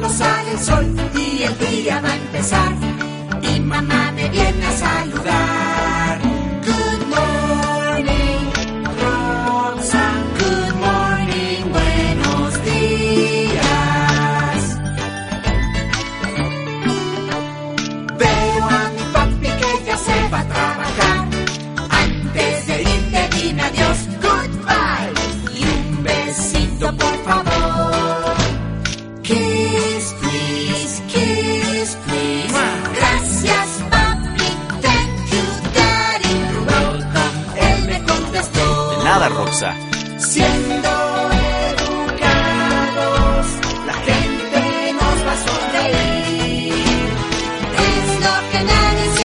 pronto sale el sol y el día va a empezar. Y mamá me viene a saludar. Good morning, Rosa. Good morning, buenos días. Veo a mi papi que ya se va a trabajar. Antes de irte dime adiós, goodbye. Y un besito por favor. Kiss, please, kiss, please. Gracias, papi, thank you, daddy, you're welcome. Él me contestó. De nada, Roxa. Siendo